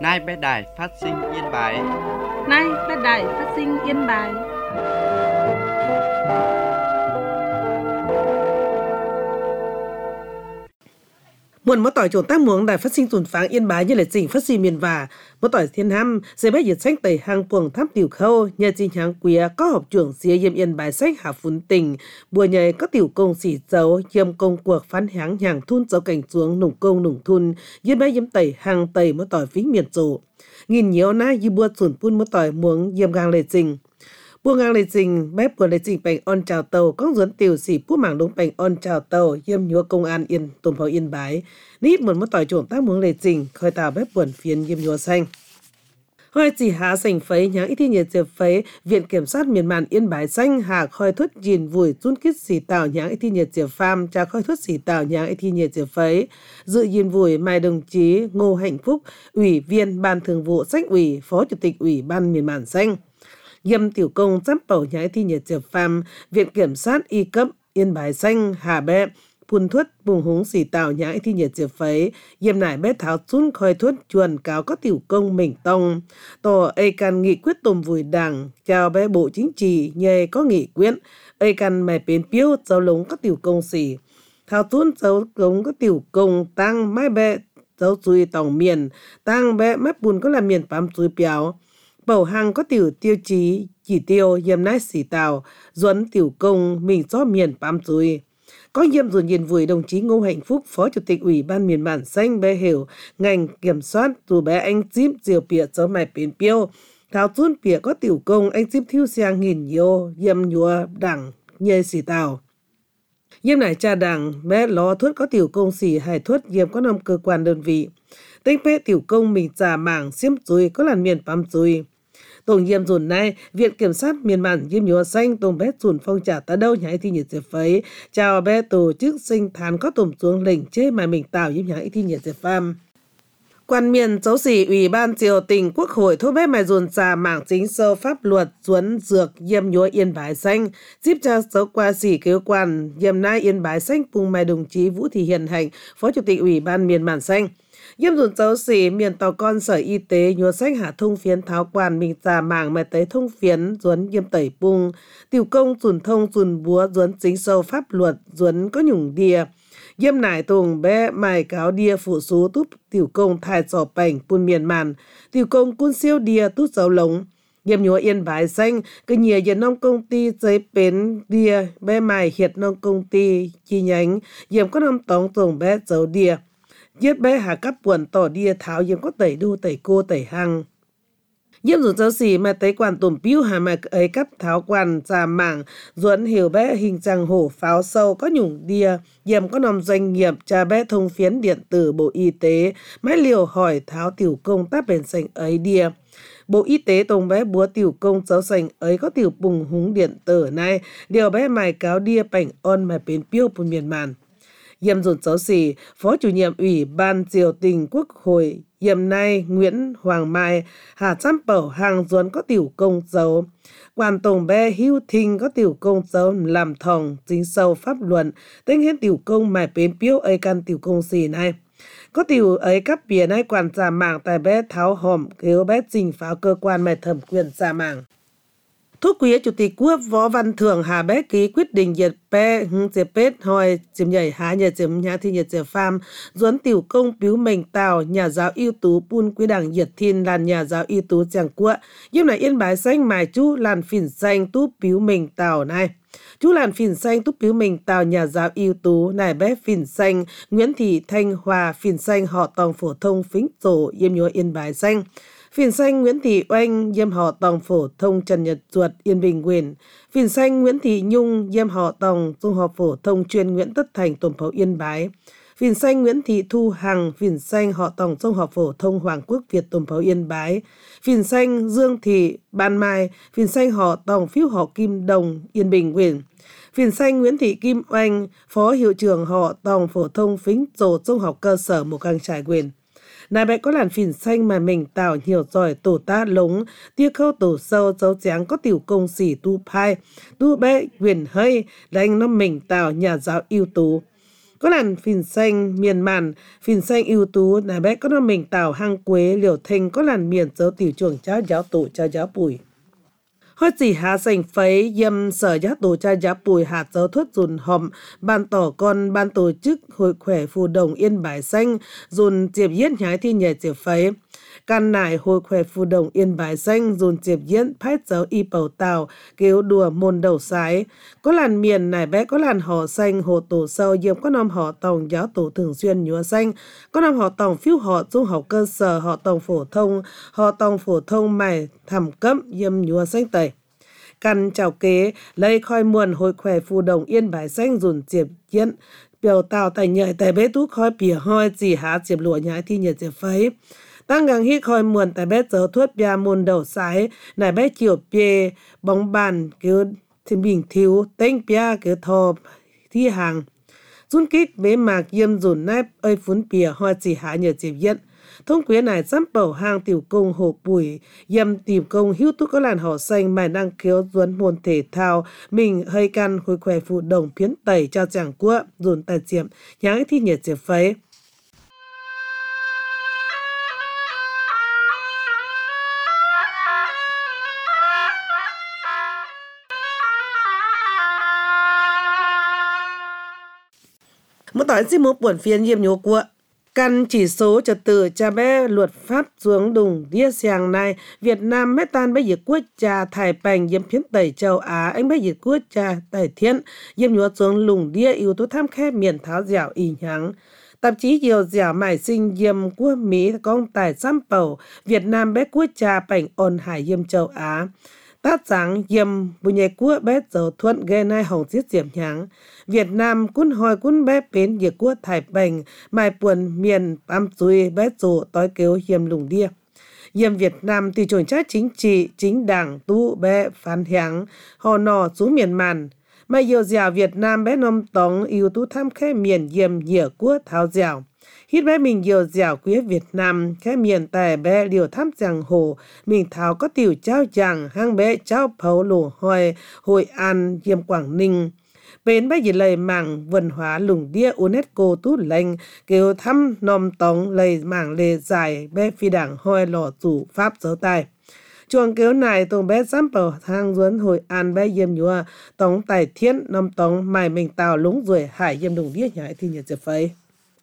Nay bé đài phát sinh Yên Bái. Nay bé đài phát sinh Yên Bái. Muộn mỗi tỏi trộn tác muống đài phát sinh tuần pháng Yên Bái như là chỉnh phát sinh miền và mỗi tỏi thiên ham dễ bé nhiệt sách tẩy hàng puồng tháp tiểu khâu nhà trình hàng quía có học trưởng xía yêm Yên Bái sách hạ phun tình bùa nhảy có tiểu công xỉ dấu yêm công cuộc phán háng hàng thun dấu cảnh xuống nùng công nùng thun yêm bé yêm tẩy hàng tẩy mỗi tỏi phí miền rộ nghìn nhiều na như bùa sủn phun mỗi tỏi muống yêm gang lệ trình buông ngang lệ trình bếp của lệ trình bành on chào tàu có dẫn tiểu sĩ phú mảng đông bành on chào tàu yêm nhúa công an yên tùm pháo Yên Bái nít một tỏi trộm tác muống lệ trình khơi tàu bếp buồn phiến yêm nhúa xanh Hoi chỉ hạ sành phấy nháng ít thi nhiệt diệp phấy viện kiểm sát miền màn Yên Bái xanh hạ khơi thuất gìn vùi run kít xì tàu nháng ít thi nhiệt diệp pham cha khơi thuất xì tàu nháng ít thi nhiệt diệp phấy dự gìn vùi mai đồng chí Ngô Hạnh Phúc ủy viên ban thường vụ sách ủy phó chủ tịch ủy ban miền màn xanh yêm tiểu công giám bảo nhái thi nhiệt diệp pham viện kiểm sát y cấp Yên Bái xanh hà bé phun thuất bùng húng xì tàu nhái thi nhiệt diệp phấy yêm nải bé tháo chun khơi thuất chuồn cáo có tiểu công mình tông tổ ây can nghị quyết tùm vùi đảng chào bé bộ chính trị nhề có nghị quyết ây can mè bến piêu dấu lống có tiểu công xì tháo chun dấu lống có tiểu công tăng mai bé dấu chui tòng miền tăng bé mép bùn có là miền bám chui béo bầu hàng có tiểu tiêu chí chỉ tiêu yêm nái xỉ tàu duẩn tiểu công mình cho miền bám chui có yêm dồn nhìn vùi đồng chí Ngô Hạnh Phúc phó chủ tịch ủy ban miền bản xanh bé hiểu ngành kiểm soát dù bé anh díp diều pịa cho mày bến piêu tháo chun pịa có tiểu công anh díp thiêu sang nghìn nhiều yêm nhúa đảng nhê xỉ tàu yêm nải cha đảng bé ló thuất có tiểu công xỉ hải thuất yêm có năm cơ quan đơn vị tên bé tiểu công mình trả mảng xiêm chui có làn miền bám chui tổng yêm dồn nay viện kiểm sát miền bản yêm nhúa xanh tổng bé dồn phong trả ta đâu nhái thi nhiệt diệp phấy chào bé tổ chức sinh thán có tổm xuống lệnh chế mà mình tạo yêm nhái thi nhiệt diệp pham quan miền dấu xỉ ủy ban triều tỉnh quốc hội thô bé mài dồn trả mảng chính sơ pháp luật duẩn dược yêm nhúa Yên Bái xanh giúp cho dấu qua xỉ cơ quan yêm nai Yên Bái xanh cùng mài đồng chí Vũ Thị Hiền Hạnh phó chủ tịch ủy ban miền bản xanh yêm dồn dấu xỉ miền tàu con sở y tế nhúa sách hạ thông phiến tháo quan mình trả mảng mài tới thông phiến duẩn yêm tẩy bung tiểu công dồn thông dồn búa duẩn chính sâu pháp luật duẩn có nhủng đìa yêm nải tùng bé mài cáo đìa phụ số túp tiểu công thai sò bành bùn miền màn tiểu công cun siêu đìa tút dấu lống yêm nhúa Yên Bái xanh cứ nhiều dân nông công ty giấy bến đìa bé mài hiệt nông công ty chi nhánh yêm có năm tống tùng bé dấu đìa yết bé hạ cấp buồn tỏ đìa tháo yếm có tẩy đu tẩy cô tẩy hăng yếm dồn dấu xỉ mà tới quan tùm piu hà mà ấy cấp tháo quan trả mảng duẩn hiểu bé hình trang hổ pháo sâu có nhủng đìa yếm có nằm doanh nghiệp cha bé thông phiến điện tử Bộ Y tế máy liều hỏi tháo tiểu công tác bền sành ấy đìa Bộ Y tế tổng bé búa tiểu công giáo sành ấy có tiểu bùng húng điện tử này điều bé mài cáo đìa bảnh on mà bến piêu của miền màn yêm dồn dấu xỉ phó chủ nhiệm ủy ban triều tỉnh quốc hội yêm nay Nguyễn Hoàng Mai hà chăm bảo hàng duẩn có tiểu công dấu quan tổng bé hưu thinh có tiểu công dấu làm thòng chính sâu pháp luận tính hết tiểu công mài bến piêu ấy căn tiểu công xỉ này có tiểu ấy cấp bìa nay quản trả mảng tại bé tháo hòm kêu bé trình pháo cơ quan mài thẩm quyền trả mảng Thuốc quý chủ tịch quốc Võ Văn Thưởng hà bé ký quyết định diệt bé diệt pết hồi chiếm nhảy há nhà chiếm nhà thi nhiệt diệt pham duẩn tiểu công biếu mình tàu nhà giáo ưu tú bun quý đảng diệt thiên làn nhà giáo ưu tú chẳng quốc yếm này Yên Bái xanh mài chú làn phỉn xanh túp biếu mình tàu này chú làn phỉn xanh túp biếu mình tàu nhà giáo ưu tú này bé phỉn xanh Nguyễn Thị Thanh Hòa phỉn xanh họ tòng phổ thông phính tổ yếm nhúa Yên Bái xanh phỉn xanh Nguyễn Thị Oanh yêm họ tòng phổ thông Trần Nhật Duật Yên Bình Quyền phỉn xanh Nguyễn Thị Nhung yêm họ tòng trung học phổ thông chuyên Nguyễn Tất Thành tùm pháo Yên Bái phỉn xanh Nguyễn Thị Thu Hằng phỉn xanh họ tòng trung học phổ thông Hoàng Quốc Việt tùm pháo Yên Bái phỉn xanh Dương Thị Ban Mai phỉn xanh họ tòng phiếu họ Kim Đồng Yên Bình Quyền phỉn xanh Nguyễn Thị Kim Oanh phó hiệu trưởng họ tòng phổ thông phính tổ trung học cơ sở Mù Cang Trải Quyền Này bé có làn phỉn xanh mà mình tạo nhiều giỏi tổ ta lống, tia khâu tổ sâu dấu tráng có tiểu công xỉ tu phai, tu bé quyền hơi, đánh nó mình tạo nhà giáo ưu tú. có làn phìn xanh miền màn phìn xanh ưu tú nài bé có nó mình tàu hang quế liều thanh có làn miền dấu tiểu chuồng cháu giáo tụ cháu giáo bùi hót chỉ hạ sành phấy yêm sở giáo tụ cháu giáo bùi hạt dấu thuất dùn hòm ban tỏ con ban tổ chức hội khỏe phù đồng Yên Bái xanh dùn chiệp yết nhái thi nhẹ chiệp phấy can nải hội khỏe phù đồng Yên Bái xanh dùn chiệp yết phách giáo y bầu tàu kêu đùa môn đầu sái có làn miền nải bé có làn họ xanh hồ tổ sâu yêm có năm họ tổng giáo tổ thường xuyên nhúa xanh có năm họ tổng phiếu họ trung học cơ sở họ tổng phổ thông mày thẩm cấp yêm nhúa xanh tẩy căn chào kế lấy khói muôn hội khỏe phù đồng Yên Bái xanh dùn chiệp yết biểu tàu tại nhảy tại bé tú khói bìa hoi chỉ há chiệp lụa nhái thi nhật chiệp phấy tăng ngang hít khói muôn tại bé dấu thuất bia môn đầu sái nài bé chiều bia bóng bàn cứ thì bình thiếu tên bia cứ thò thi hàng dùn kích bế mạc yêm dùn nai ơi phún bìa hoi chỉ há nhật chiệp yết thông quyến này dám bầu hang tiểu công hồ bùi yêm tìm công hữu tú có làn họ xanh mài năng khiếu duấn môn thể thao mình hơi căn khối khỏe phụ đồng phiến tẩy cho chẳng quốc dùn tài chiếm nháng thi nhiệt chiếc phấy một tỏi xin một buồn phiên yêm nhô quốc căn chỉ số trật tự cha bé luật pháp xuống đùng đĩa xiang này Việt Nam mấy tan bây giờ quốc cha thải bành yếm phiến tẩy châu Á anh bây giờ quốc cha tẩy thiên yếm nhúa xuống lùng đĩa yếu tố tham khép miền tháo dẻo y nháng tạp chí nhiều dẻo mải sinh yếm quốc Mỹ công tài xăm bầu Việt Nam bé quốc cha bành ôn hải yếm châu Á tát sáng yếm bù nhẹ quốc bé dấu thuận ghê nai hồng giết diệm nháng Việt Nam cún hoi cún bé bến dược quốc thải bành mai buồn miền bám xuôi bé rộ tối kêu yếm lùng đia yếm Việt Nam từ chuẩn trách chính trị chính đảng tu bé phán hiáng họ nò xuống miền màn mai nhiều dẻo Việt Nam bé nôm tống yếu tú tham khẽ miền yếm dĩa quốc tháo dẻo hít bé mình nhiều dẻo quý Việt Nam khẽ miền tài bé liều thăm giang hồ mình tháo có tiểu trao chàng hang bé trao phấu lổ hoi Hội An yếm Quảng Ninh bên bây giờ lời mảng văn hóa lùng đĩa UNESCO tú lệnh kêu thăm nòm tống lời mảng lề dài bé phi đảng hoi lò chủ pháp dấu tài chuồng kêu này tông bé dám bảo thang duấn Hội An bé yếm nhúa tống tài thiên nòm tống mày mình tàu lúng rồi hải yếm lùng đĩa nhảy thì nhật dẹp phấy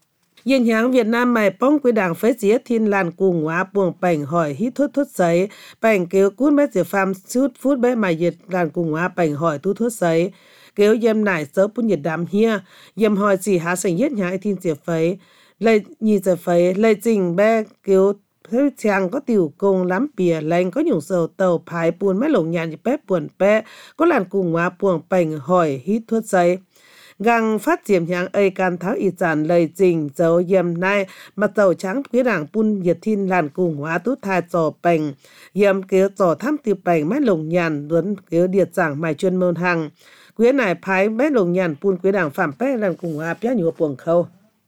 yên nháng Việt Nam mày bóng quý đảng phế dĩa thiên làn cùng hóa buồng bảnh hỏi hít thuốc giấy bảnh kêu cún bé dĩa phàm chút phút bé mày dệt làn cùng hóa bảnh hỏi thuốc giấy kêu yếm nải sớ bún nhiệt đám hia yếm hỏi chỉ há sành yết nhái thiên dĩa phấy lây nhì dĩa phấy lây trình bé kêu thế chàng có tiểu công lắm bìa lành có nhung sầu tàu phái buồn mấy lồng nhàn bé buồn bé có làn cùng hóa buồng bảnh hỏi hít thuốc giấy găng phát diệm nhang ấy can tháo y giản lời trình dấu yếm nai mà tàu trắng quý đảng bún nhiệt thiên làn cùng hóa tú thai trò bành yếm kêu trò thăm tiêu bành mấy lồng nhàn duấn kêu điệt giảng mài chuyên môn hàng quý này phái mấy lồng nhàn bún quý đảng phạm bé làn cùng hóa bé nhua buồng khâu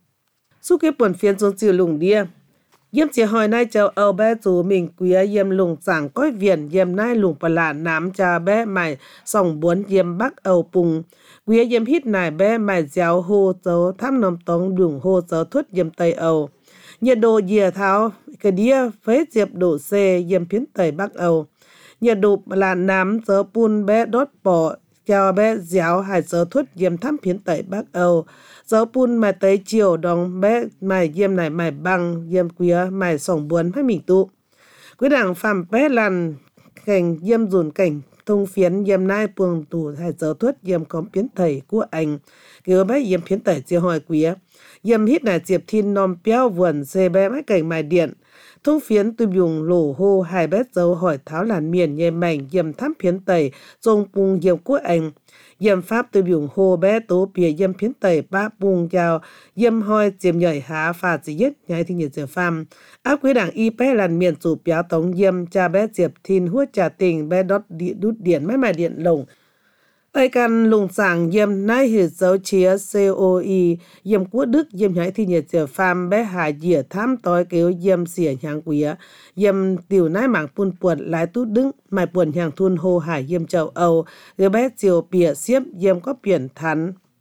su cái buồn phiền xuống chiều lùng đia yếm chỉ hỏi nai châu Âu bé chú mình quý yếm lùng giảng coi viền yếm nai lùng bà lạ nám cha bé mày sòng bốn yếm bắc Âu bùng quý yếm hít nài bé mày giáo hô dấu thăm nòm tống đường hô dấu thuất yếm Tây Âu nhiệt độ dìa tháo cái đĩa phế diệp độ C yếm phiến Tây Bắc Âu nhiệt độ là nám dấu bún bé đốt bỏ cho bé giáo hải dấu thuất yếm thăm phiến Tây Bắc Âu dấu bún mày tới chiều đóng bé mày yếm này mày băng yếm quý mày sòng buồn hay mình tụ quý đảng phạm bé làn cảnh yếm dùn cảnh thông phiến yếm nai buồng tủ hải dấu thuất yếm có phiến thầy của anh kêu bé yếm phiến thầy chiều hỏi quý yếm hít này diệp thiên nòm béo vườn xê bé mấy cảnh mài điện thông phiến tôi dùng lổ hô hai bé dấu hỏi tháo làn miền nhẹ mảnh yếm thăm phiến tẩy dông bùng yếm của anh yếm pháp tôi dùng hô bé tố bìa yếm phiến tẩy ba bùng chào yếm hoi chiếm nhảy há phà chỉ nhất nhai thì nhiệt giờ phàm áp quý đảng y bé làn miền chủ béo tống yếm cha bé diệp thiên hút trà tình bé đốt điện mấy mài điện lồng Tây căn lùng sảng yếm nai hử dấu chia COI yếm quốc Đức yếm nhảy thì nhiệt giờ phàm bé hà dìa tham tối kêu yếm xỉa nhang quý yếm tiểu nai mảng pun puột lái tút đứng mài buồn nhang thun hô hải yếm châu Âu rồi bé chiều bìa xiếp yếm có biển thắn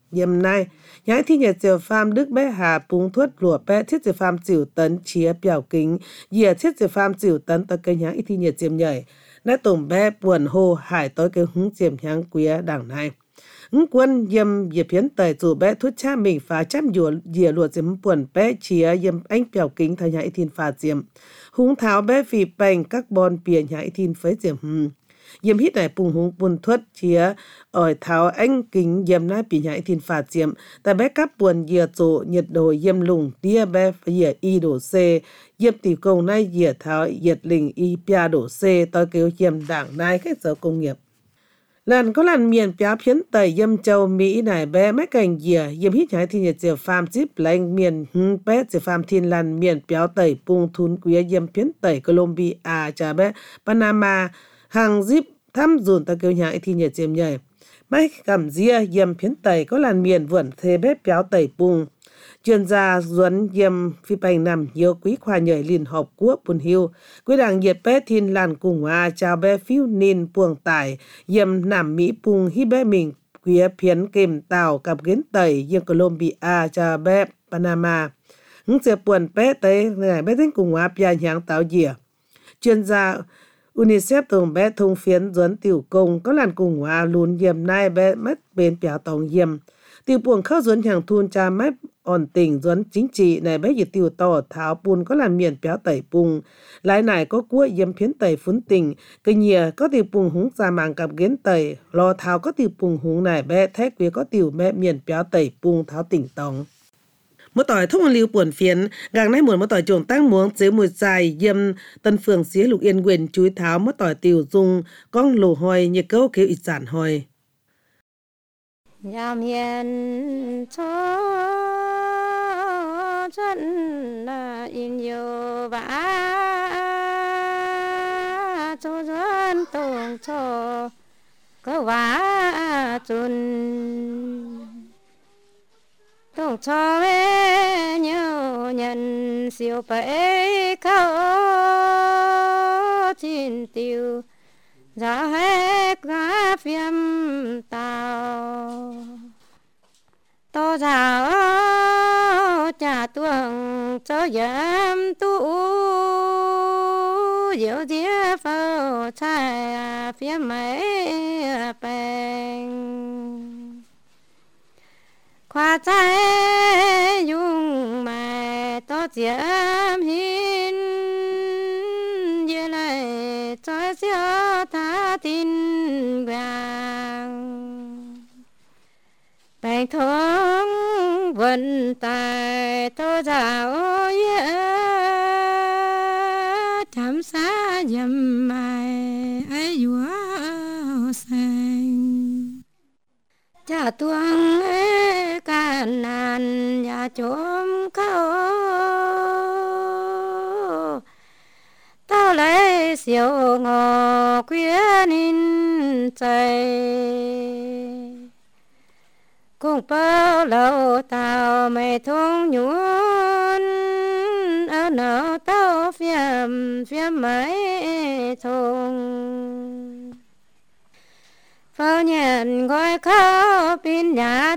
Yêm nay, nhái thi nhà chiều pham đức bé hà búng thuất lùa bé thiết chiều pham chịu tấn chia biểu kính, dìa thiết chiều pham chịu tấn tới cây nháng ít thi nhà chiêm nhảy. Nãy tổng bé buồn hô hải tới cái hứng chiêm nháng quía đảng này. Hứng quân yêm dìa phiến tẩy dù bé thuất cha mình phá chăm dìa lùa chiếm buồn bé chia yêm anh biểu kính thay nháng ít thi phá chiêm. Húng tháo bé vì bành carbon bìa nháng ít thi phế chiêm Yếm hít này bùng húng buồn thuất chia ở tháo anh kính yếm nai bị nhảy thiên phạt chiếm. Tại bé cắp buồn dìa chỗ nhiệt độ yếm lùng tia bé dìa y độ C. Yếm tỷ công này dìa tháo nhiệt lình y pia độ C tới kêu yếm đảng nai khách sở công nghiệp. Lần có lần miền béo phiến tây yếm châu Mỹ này bé mấy cành dìa yếm hít nhảy thiên nhiệt chiều phàm chip lành miền bé chiều phàm thiên lần miền béo tây bùng thun quý yếm phiến tây Colombia cha bé Panama hàng zip thăm dùn ta kêu nhảy thì nhiệt chiêm nhảy. Mấy cầm dìa yếm phiến tây có làn miền vườn thê bếp béo tây bùng. Chuyên gia Duấn yếm phi bành nằm nhiều quý khoa nhảy liên hợp quốc bùn hiu. Quý đảng nhiệt bé thiên làn cùng hòa chào bé phiêu nín buồng tải yếm nằm Mỹ bùng hi bé mình quý phiến kềm tàu cặp kiến tây yếm Colombia chào bé Panama. Hứng sẽ buồn bé tây này bé tính cùng hòa bia nháng tàu dìa. Chuyên gia UNICEF tổng bé thông phiến Duấn tiểu công có làn cùng hòa lún yếm nai bé mất bên béo tổng yếm. Tiểu buồng khâu Duấn hàng thun cha mép ổn tình Duấn chính trị này bé dịch tiểu tỏ tháo bùn có làn miền béo tẩy bùng. Lại này có cua yếm phiến tẩy phún tình. Cây nhìa có tiểu bùng húng ra mạng cặp kiến tẩy. Lò tháo có tiểu bùng húng này bé thét quý có tiểu mẹ miền béo tẩy bùng tháo tỉnh tòng. Một tỏi thông lưu buồn phiến, gàng nay muốn một tỏi trộn tăng muống chế mùi dài yếm tân phường xía lục yên quyền chúi tháo một tỏi tiểu dung con lồ hoi như câu kêu ít sản hoi. Yam hiền cho chân là in yêu vã cho dân tổng cho có vã chun tổng cho bé nhiều nhân siêu bể khâu chín tiêu giá hết giá phim tàu to giàu trả tuồng cho giảm tu diệu dĩa phao trái phía mấy bèn khoa trái dùng mà to giảm hin như này cho xưa tha tin vàng bèn thống vận tài to giàu thảm xa dầm mai ấy vua xanh cha tuang ấy can nan nhà chôm câu tao lấy siêu ngò quyến in chạy cùng bao lâu tao mày thông nhuận ở nào tao phiền mấy thông phao nhận gọi khao pin nhà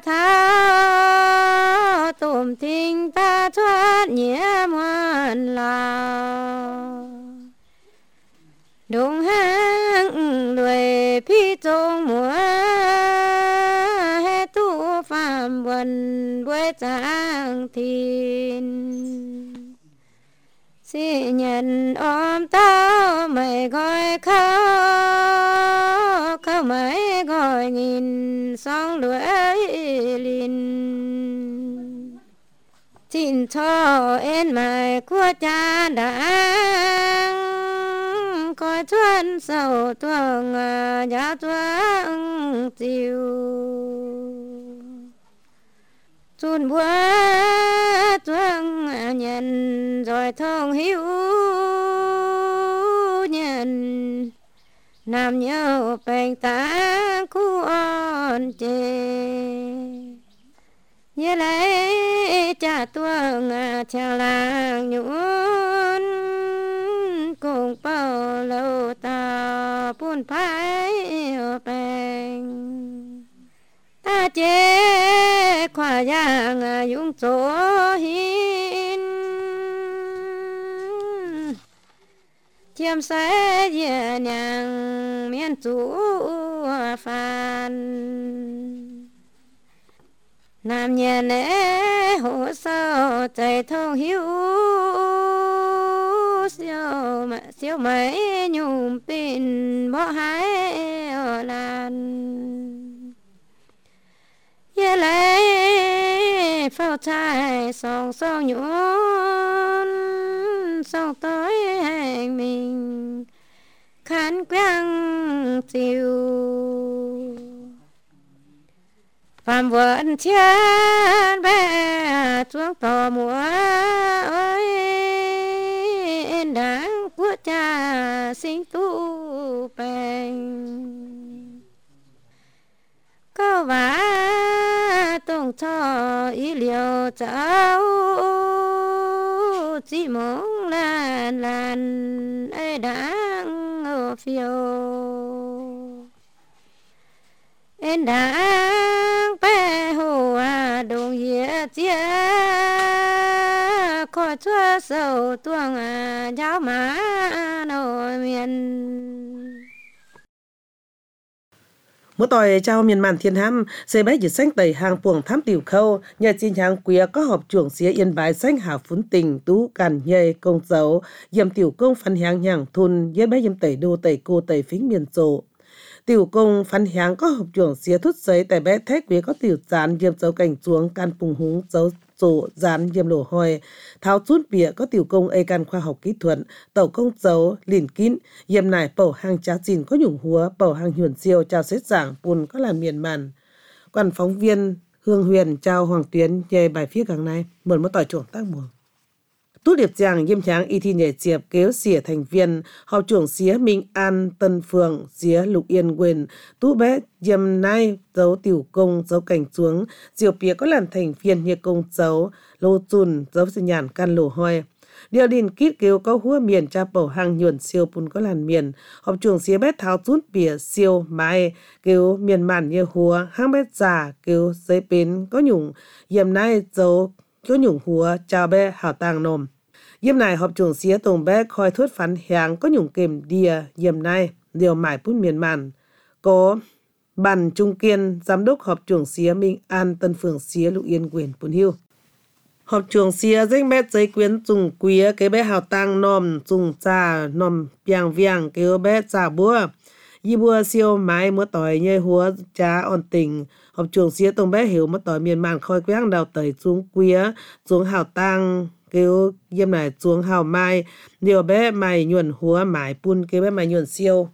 thao tôm tình ta thoát nhẹ muôn lao đúng hang đuổi phi trong mùa hè tu phạm vần với trang thiên xin nhận ôm tao mày gọi khao khao mày gọi nghìn sóng đuổi linh xin cho em mày của cha đã coi chuan sầu tuồng giá tuồng chiều chun búa tuồng nhận rồi thông hiu nhận nam nhau bèn ta cu on chê như lấy cha tuồng cha làng nhuận cùng bao lâu ta buồn phai bèn ta chê khoa giang dung chỗ hin chiêm sẽ dễ nhàng miền chủ phan nam nhà lễ hồ sơ chạy thông hiếu siêu mấy nhung pin bỏ hái ở làn ye lễ phao trai song song nhún song tới hành mình khán quang chiều phạm vườn chén bé chuông tò mùa ơi em đáng của cha sinh tu bèn câu vả tung cho ý liệu cháu chỉ muốn lan ấy đáng ở phiêu em đang bé hồ đồng hiệp chia khỏi chúa sầu tuông giáo má nổi miền mỗi tỏi trao miền màn thiên ham xây bách dịch xanh tẩy hàng puồng thám tiểu khâu nhà chi nhang quía có họp chuồng xía yên bái xanh hảo phún tình tú càn nhê công dấu yểm tiểu công phán hàng nhàng thun yết bách yểm tẩy đô tẩy cô tẩy phính miền rộ tiểu công phán hàng có họp chuồng xía thút giấy tại bé thét quía có tiểu dán yểm dấu cảnh chuông can phùng húng dấu rộ dán yểm lỗ hoi tháo chút bịa có tiểu công ê can khoa học kỹ thuật tàu công dấu lìn kín yểm nải bầu hàng trá chín có nhủng húa bầu hàng nhuần siêu chào xếp giảng bùn có làm miền màn quan phóng viên Hương Huyền chào Hoàng Tuyến về bài viết gần này mượn một tỏi chuồng tác mùa Tú điệp giang yêm tráng y thi nhảy chiệp kéo xỉa thành viên họp chuồng xía Minh An Tân Phường xía Lục Yên Quyền tú bé yêm nai dấu tiểu công dấu cảnh xuống diều bía có làm thành viên như công dấu lô chùn dấu sinh nhàn can lỗ hoi điều đình kít kêu có húa miền cha bầu hàng nhuần siêu pun có làn miền họp chuồng xía bé tháo chút bìa siêu mai kêu miền màn như húa hang bé già kêu giấy pến có nhủng yêm nai dấu có nhủng húa chào bé hảo tàng nồm yêm này họp chuồng xía tùng bé khoi thuất phán hàng có nhủng kềm đìa yêm này điều mải pun miền màn có bàn trung kiên giám đốc họp chuồng xía Minh An Tân Phường xía Lục Yên Quyền Pun Hiu họp chuồng xía danh bé giấy quyến dùng quía cái bé hào tang nòm dùng trà nòm piang viang cái bé trà búa y búa siêu mái múa tỏi nhây húa trá on tình họp chuồng xía tông bé hiểu múa tỏi miền màn khoi quang đào tẩy xuống quía xuống hào tang kêu yêm này xuống hào mai điều bé mày nhuần húa mải pun cái bé mày nhuần siêu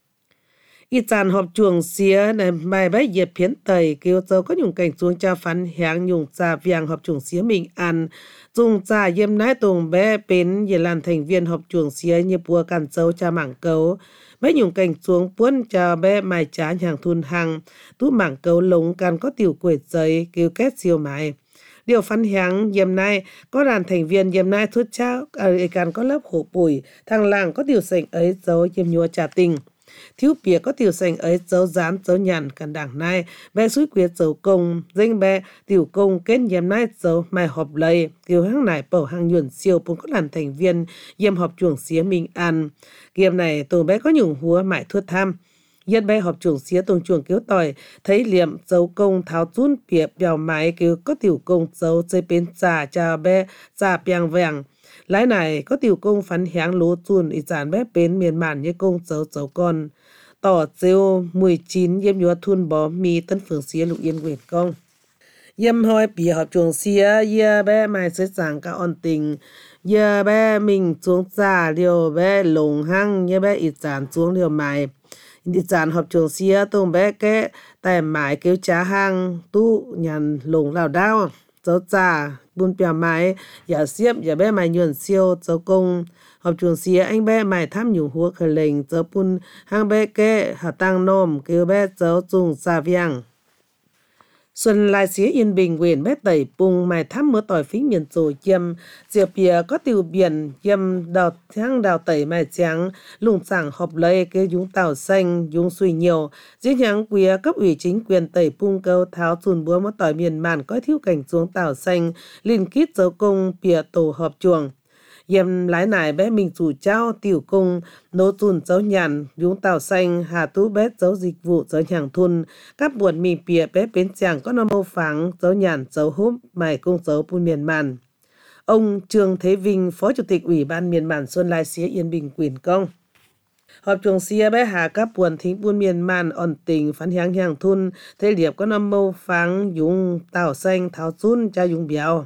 y chàn họp chuồng xía này bài bách dẹp phiến tẩy kêu dấu có nhung cảnh xuống cha phán háng nhung trà viang họp chuồng xía mình ăn dùng trà yêm nái tùng bé bến ye làm thành viên họp chuồng xía như bùa càn dấu cha mảng cấu bách nhung cảnh xuống puôn cha bé mài trá hàng thun hàng tú mảng cấu lống can có tiểu quệt giấy kêu kết siêu mài điều phán háng yêm nai có đàn thành viên yêm nai thuốc cháo can có lớp khổ bùi thằng làng có tiểu sành ấy dấu yêm nhua trà tình thiếu bìa có tiểu sành ấy dấu dán dấu nhàn cả đảng nai bé suối quyệt dấu công danh bé tiểu công kết yêm nai dấu mai họp lầy tiểu hang nải bầu hàng nhuần siêu cũng có làm thành viên yêm họp chuồng xía Minh An yêm này tổ bé có nhủng húa mại thuốc tham yết bé họp chuồng xía tùng chuồng kéo tỏi thấy liệm dấu công tháo chun bìa bèo máy kêu có tiểu công dấu dây bên trà cha bé trà piang vàng lái này có tiểu công phán háng lố chun ý giản bé bên miền màn như công dấu con tỏ rêu 19 yêm nhúa thun bó mi Tân Phường xía Lục Yên Quyền công yêm hoi bìa họp chuồng xía yê bé mai sẽ giảng cả on tình yê bé mình xuống trà liều bé lồng hăng yê bé ý giản xuống liều mài đi dàn họp chuồng xía tông bé cái tài mái kêu trá hang tu nhàn lồng lào đao dấu trà buôn bèo mái giả xiếp giả bé mày nhuần siêu dấu công họp chuồng xía anh bé mày tham nhủ húa khởi lệnh dấu bun hang bé cái hạt tăng nôm kêu bé dấu dùng xà viang Xuân lai xía yên bình quyền bé tẩy bùng mài thăm mưa tỏi phí miền rồi chiêm diệp bìa có tiêu biển chiêm đào thang đào tẩy mài trắng lùng sảng họp lấy cái dũng tàu xanh dũng suy nhiều diễn nháng quía cấp ủy chính quyền tẩy bùng câu tháo chùn búa mưa tỏi miền màn có thiếu cảnh xuống tàu xanh liên kít dấu công bìa tổ họp chuồng yếm lái nải bé mình chủ trao tiểu cung nô chùn dấu nhàn dũng tàu xanh hà tú bé dấu dịch vụ dấu nhàng thun các buồn mì bìa bé bến chàng có nô mâu phẳng dấu nhàn dấu húp mài cung dấu buôn miền màn. Ông Trương Thế Vinh, Phó Chủ tịch Ủy ban miền màn Xuân Lai xía Yên Bình quyền công. Họp chuồng xía bé hà các buồn thính buôn miền màn ổn tình phán hiáng nhàng thun thế liệp có nô mâu phẳng dũng tàu xanh tháo chun cha dũng béo.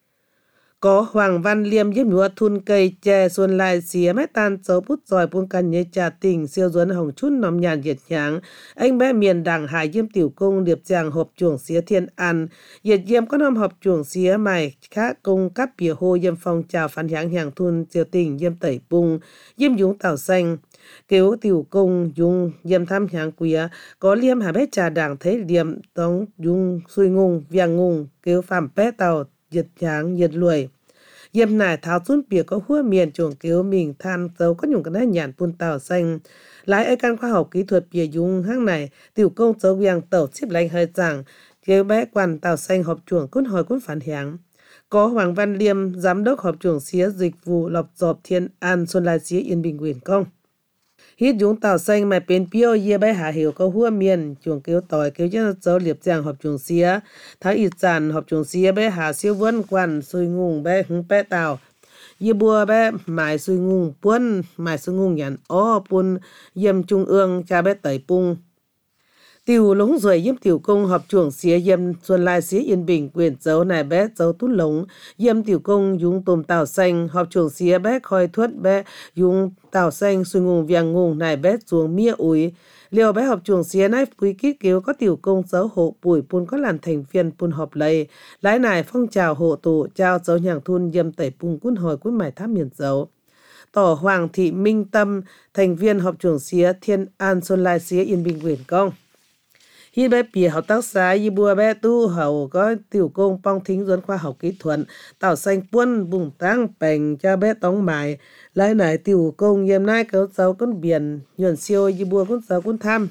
Có Hoàng Văn Liêm giúp nhúa thun cây chè xuân lai xía mét tan dấu bút giỏi buôn căn nhé trà tình siêu duấn hồng chút nóm nhàn diệt nháng. Anh bé miền đảng hải diêm tiểu cung điệp chàng hộp chuồng xía thiên an. Diệt diêm có nóm họp chuồng xía mày khác cung cắp bìa hô diêm phong trào phán háng hàng thun siêu tình diêm tẩy bung diêm dũng tàu xanh. Kéo tiểu cung dung diêm thăm háng quía có liêm hà bé trà đảng thế liêm tống dung xuôi ngung viang ngung kéo phạm bé tàu diệt nháng diệt lùi. Yếm nải tháo chun bìa có hua miền chuồng kéo mình than dấu có nhung cái này nhàn buôn tàu xanh. Lái ai căn khoa học kỹ thuật bìa dung hang này tiểu công dấu viang tàu xếp lạnh hơi rằng kéo bé quan tàu xanh họp chuồng cún hồi cún phản hiáng. Có Hoàng Văn Liêm, giám đốc họp chuồng xía dịch vụ lọc dọp thiên an Xuân Lai xía Yên Bình quyền công. Hít dũng tàu xanh mà bên piêu yê bé hạ hiểu có hua miền chuồng kéo tỏi kéo cho dấu liệp giang họp chuồng xía thái ít giàn họp chuồng xía bé hạ siêu vân quan xuôi ngung bé hứng bé tàu yê bùa bé mài xuôi ngung buôn mài xuôi ngung nhàn ó buôn yêm trung ương cha bé tẩy bung tiểu lống rồi yếm tiểu công họp chuồng xía yếm Xuân Lai xía Yên Bình quyền dấu này bé dấu tút lống yếm tiểu công dùng tôm tàu xanh họp chuồng xía bé khoi thuất bé dùng tàu xanh xuôi ngung viang ngung này bé xuống mía úi liều bé họp chuồng xía này quý kít kéo có tiểu công dấu hộ bùi pun có làn thành viên pun họp lầy lái này phong trào hộ tụ trao dấu nhàng thun yếm tẩy bung cún hồi cún mải tháp miền dấu tỏ Hoàng Thị Minh Tâm thành viên họp chuồng xía Thiên An Xuân Lai xía Yên Bình quyền công. Hi bé bìa học tác xá y bùa bé tu hậu có tiểu công phong thính duấn khoa học kỹ thuật tàu xanh buôn bùng tăng bèn cho bé tống mài lại nãy tiểu công yếm nai cấu dấu con biển nhuận siêu y bùa con dấu con tham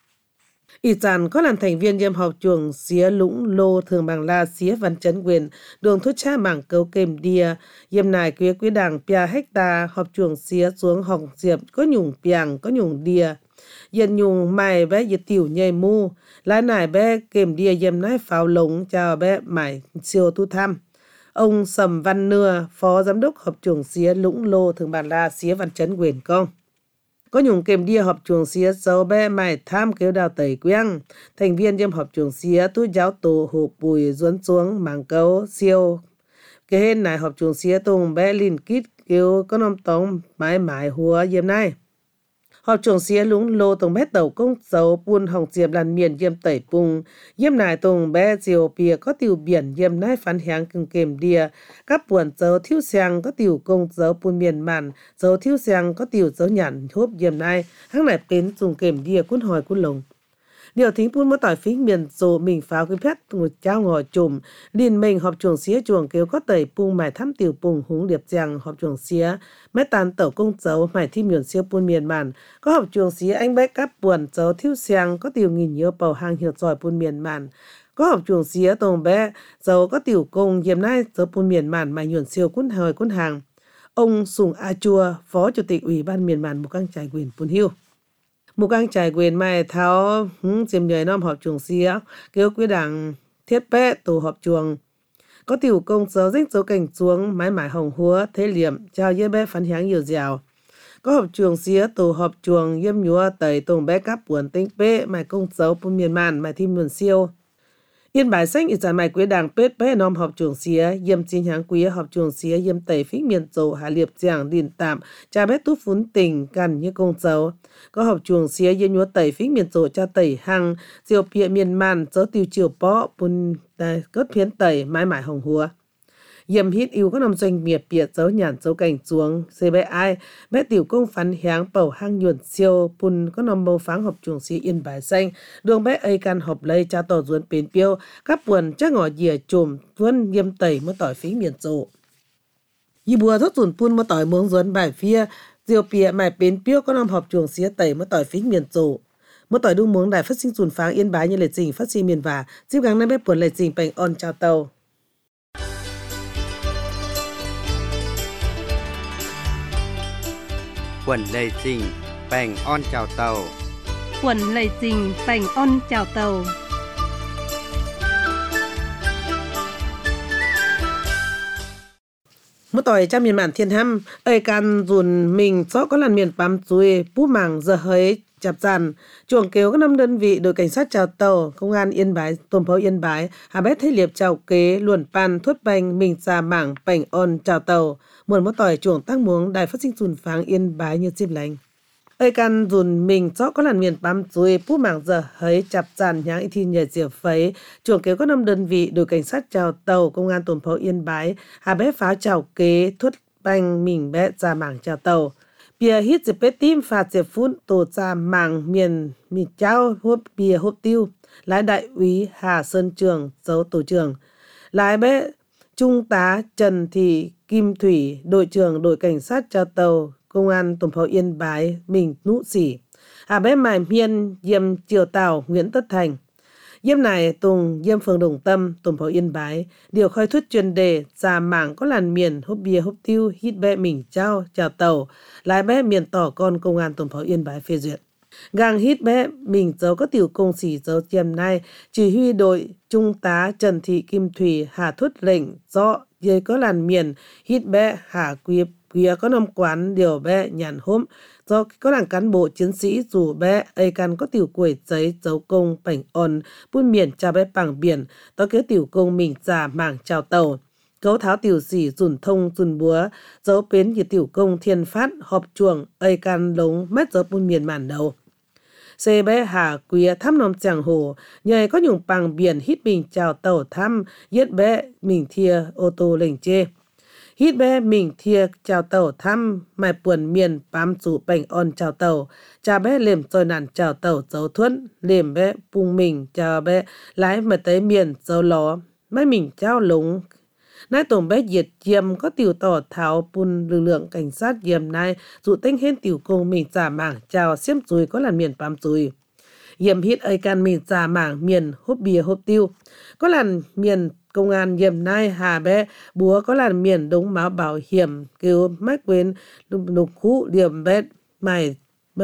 ít dàn có làm thành viên yếm học chuồng xía lũng lô thường bằng la xía văn chấn quyền đường thuốc cha mảng cấu kềm đìa yếm nài quý đảng pia hecta học chuồng xía xuống học diệp có nhung piang có nhung đìa yên nhung mài bé yết tiểu nhây mu lái nải bé kềm đia yếm nái pháo lống chào bé mải siêu tu tham. Ông Sầm Văn Nưa, Phó Giám đốc họp chuồng xía lũng lô thường bàn la xía văn chấn quyền công. Có nhung kềm đia họp chuồng xía dấu bé mải tham kéo đào tẩy quang. Thành viên yếm họp chuồng xía tu giáo tổ hộp bùi duấn xuống mảng cấu siêu. Cái hên nải họp chuồng xía tung bé linh kít kéo có nông tống mái mái hùa yếm nai. Họp chuồng xía lũng lô tổng bé tàu công dấu buôn hồng diệp làn miền yếm tẩy bung yếm nải tổng bé diều bìa có tiểu biển yếm nái phán háng cưng kềm đìa các buồn dấu thiếu sang có tiểu công dấu buôn miền màn dấu thiếu sang có tiểu dấu nhản hốp yếm nái hăng nải bến dùng kềm đìa cún hồi cún lồng điều thính buôn mất tỏi phí miền dồ mình pháo cái phép ngồi trao ngồi chùm liên mình họp chuồng xía chuồng kéo có tẩy bung mải thăm tiểu bung húng điệp giang họp chuồng xía mét tàn tẩu công dấu mải thi miền siêu buôn miền màn có họp chuồng xía anh bé cắp buồn dấu thiếu sang có tiểu nghìn nhớ bầu hàng hiệu giỏi buôn miền màn có họp chuồng xía tông bé dấu có tiểu công yếm nai dấu buôn miền màn mải nhuận siêu cún hồi cún hàng. Ông Sùng A Chua, Phó Chủ tịch Ủy ban miền màn Mù Căng Chải quyền Pun Hiu. Mù Căng Chải quyền mai tháo diêm nhời nom họp chuồng xía kêu quý đảng thiết bé tổ họp chuồng có tiểu công dấu dích dấu cảnh xuống mái mải hồng húa thế liệm chào yếm bé phán hiáng nhiều dẻo có họp chuồng xía tổ họp chuồng yếm nhúa tẩy tông bé cắp buồn tinh bê mải công dấu buôn miền màn mải thi miền siêu Yên Bái xanh ít giải mày quý đảng bết bé nom họp chuồng xía yếm chín háng quý họp chuồng xía yếm tẩy phích miền dầu hạ liệp giảng đình tạm cha bé tút phún tình gần như công dấu có họp chuồng xía yếm nhúa tẩy phích miền dầu cha tẩy hăng diều bịa miền màn dấu tiêu chiều bó bún cất phiến tẩy mái mải hồng húa Yếm hít yêu có nằm doanh nghiệp biệt dấu nhàn dấu cảnh xuống xe bé ai bé tiểu công phán háng bầu hang nhuận siêu pun có nằm bầu pháng họp chuồng sĩ yên bài xanh đường bé ấy can họp lấy cha tỏ ruốn bến piêu các buồn chắc ngỏ dìa chùm vươn yếm tẩy mới tỏi phí miền rộ y bùa thốt dùn pun mới tỏi muống ruốn bài phía diều bìa mài bến piêu có nằm họp chuồng sĩ tẩy mới tỏi phí miền rộ mới tỏi đu muống đài phát sinh dùn pháng yên bái như lệ trình phát sinh miền và dịp gắng năm bé buồn lệ trình bành on chào tàu quần lệ trình bành on chào tàu. Quần lầy trình bành on chào tàu. Mỗi tỏi cha miền bản thiên hăm ơi can dùn mình rõ có lần miền bám chuối bú mảng giờ hơi chạp dàn chuồng kéo các năm đơn vị đội cảnh sát chào tàu công an Yên Bái tôm pháo Yên Bái hà bét thế liệp chào kế luồn pan thuất bành mình ra mảng bành on chào tàu muôn mỗi tỏi chuồng tác muống đài phát sinh dùn pháng Yên Bái như chim lành ơi can dùn mình rõ có lần miền bám chuối bú mảng giờ hơi chạp dàn nháng thi nhờ diệp phấy chuồng kéo các năm đơn vị đội cảnh sát chào tàu công an tôm pháo Yên Bái hà bét pháo chào kế thuất bành mình bé ra mảng chào tàu bia hít dịp bế tim phạt dịp phút tổ ra mảng miền trao hốp bia hốp tiêu lái đại úy Hà Sơn Trường dấu tổ trưởng lái bế trung tá Trần Thị Kim Thủy đội trưởng đội cảnh sát chào tàu công an tổng pháo Yên Bái mình nụ xỉ hà bế mài miên diêm triều tàu Nguyễn Tất Thành Diêm này Tùng Diêm phường Đồng Tâm tổng pháo Yên Bái điều khơi thuyết chuyên đề ra mảng có làn miền hốp bia hốp tiêu hít bé mình trao chào tàu lái bé miền tỏ con công an tổng pháo Yên Bái phê duyệt gang hít bé mình dấu có tiểu công sĩ dấu chiêm nay chỉ huy đội trung tá Trần Thị Kim Thủy hà thuyết lệnh do dưới có làn miền hít bé hà quía có năm quán điều bé nhàn hôm do có làng cán bộ chiến sĩ dù bé ấy can có tiểu quẩy giấy dấu công bảnh on buôn miền cha bé bằng biển đó kế tiểu công mình giả mảng chào tàu cấu tháo tiểu sĩ dùn thông dùn búa dấu bến như tiểu công thiên phát họp chuồng ấy can lống mất dấu buôn miền màn đầu xe bé hà quía thăm nòng chẳng hồ nhờ có nhung bằng biển hít mình chào tàu thăm yết bé mình thia ô tô lệnh chê hít bé mình thia chào tàu thăm mài buồn miền bám chủ bành on chào tàu cha bé lềm rồi nản chào tàu dấu thuẫn lềm bé bung mình chào bé lái mà tới miền dấu ló mấy mình trao lúng nãy tổng bé diệt diêm có tiểu tỏ tháo bùn lực lượng cảnh sát diêm nay dụ tinh hết tiểu công mình giả mảng chào xiêm chuối có làn miền bám chuối diêm hít ấy can mình giả mảng miền hốp bia hốp tiêu có làn miền công an diêm nay hà bé búa có làn miền đống máu bảo hiểm kêu mách quên lục khu điểm bé mày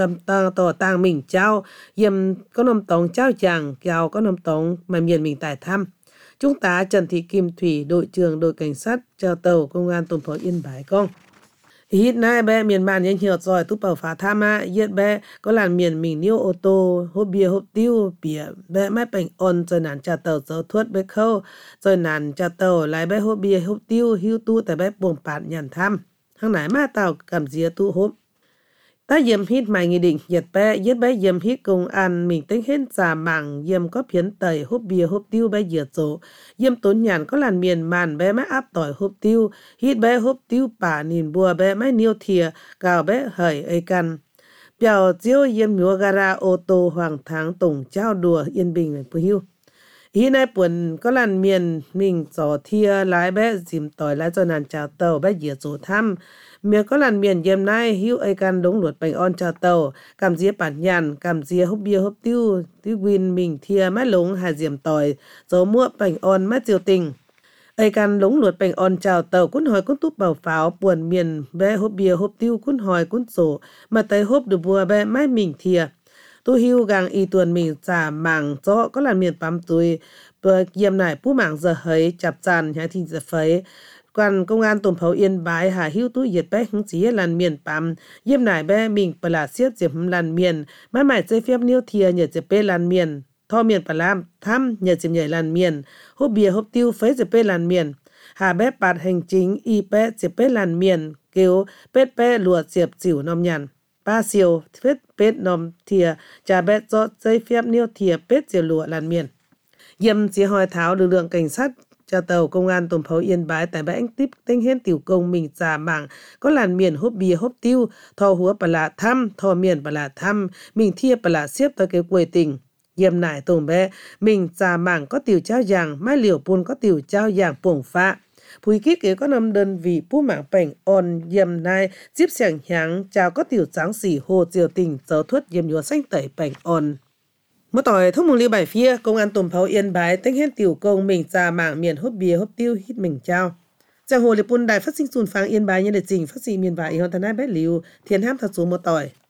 tỏ tàng mình trao diêm có nông tống trao chàng kéo có nông tống mà miền mình tài thăm Trung tá Trần Thị Kim Thủy, đội trưởng đội cảnh sát chào tàu công an tổng pháo Yên Bái con. Hít nay bé miền bản nhanh hiểu rồi tu bảo phá tham á, yết bé có làn miền mình niêu ô tô, hộp bia hộp tiêu, bia bé mái bánh on rồi nàn chào tàu dấu thuất bé khâu, rồi nàn chào tàu lái bé hộp bia hộp tiêu, hưu tu tại bé buồng bản nhàn tham. Hằng nãy mà tàu cảm dìa tu hộp. Ta diêm hít mày nghị định yết bé diêm hít công an mình tính hết giả mảng diêm có phiến tẩy hộp bia hộp tiêu bé dìa dỗ diêm tốn nhàn có làn miền màn bé mái áp tỏi hộp tiêu hít bé hộp tiêu bả nhìn bùa bé mái niêu thìa cào bé hởi ấy căn bèo diêu diêm nhúa gara ô tô hoàng tháng tổng trao đùa yên bình về bùa hưu hít nay buồn có làn miền mình gió thìa lái bé dìm tỏi lái cho nàn chào tàu bé dìa dỗ thăm miền có làn miền diêm nay hữu ai can đống luật bánh on chào tàu cảm dĩa bản nhàn cảm dĩa hộp bia hộp tiêu win mình thia mát lống hà diệm tỏi dấu mua bánh on mát diều tình ai can đống luật bánh on chào tàu cún hỏi cún túp bảo pháo buồn miền bé hộp bia hộp tiêu cún hỏi cún sổ mà tới hộp được bùa bé mát mình thia tôi hưu gang y tuần mình giả mảng rõ có làn miền bám tôi bờ diêm này bú mảng giờ hấy chạp tràn hay thì giờ phấy quan công an tổng pháo Yên Bái hà hữu túi diệt bé hứng chí làn miền bám diêm nải bé mình bà là siết diệp làn miền mãi mãi dây phép niêu thìa nhờ diệp bê làn miền tho miền bà làm thăm nhờ diệp nhảy làn miền hộp bia hộp tiêu phấy diệp bê làn miền hà bé bạt hành chính y bé diệp bê làn miền kêu bết bé lùa diệp xỉu nòm nhàn ba siêu phết bết nòm thìa trà bé do dây phép niêu thìa bết diệp lùa làn miền diêm chỉ hỏi tháo lực lượng cảnh sát Cha tàu công an tuần pháo Yên Bái tại bãi anh tiếp tên hiến tiểu công mình trà mạng có làn miền hốp bia hốp tiêu thò húa bà lạ thăm thò miền bà lạ thăm mình thia bà lạ xếp tới cái quầy tình Yêm nải tồn bé mình trà mạng có tiểu trao giàng mai liều pun có tiểu trao giàng puồng phạ Phùi kít kế có nằm đơn vị bú mạng bảnh on yêm nai tiếp sẻng háng chào có tiểu tráng xỉ hồ diều tình giáo thuật yêm nhúa xanh tẩy bảnh on Mỗi tỏi thông mừng liêu bài phía, công an tuần pháo Yên Bái tính hết tiểu công mình trà mạng miền hốp bia hốp tiêu hít mình trao. Giang hồ liệp quân đài phát sinh xuân phang Yên Bái nhân để trình phát sinh miền vải hòn thân hai bé liêu, thiền ham thật số một tỏi.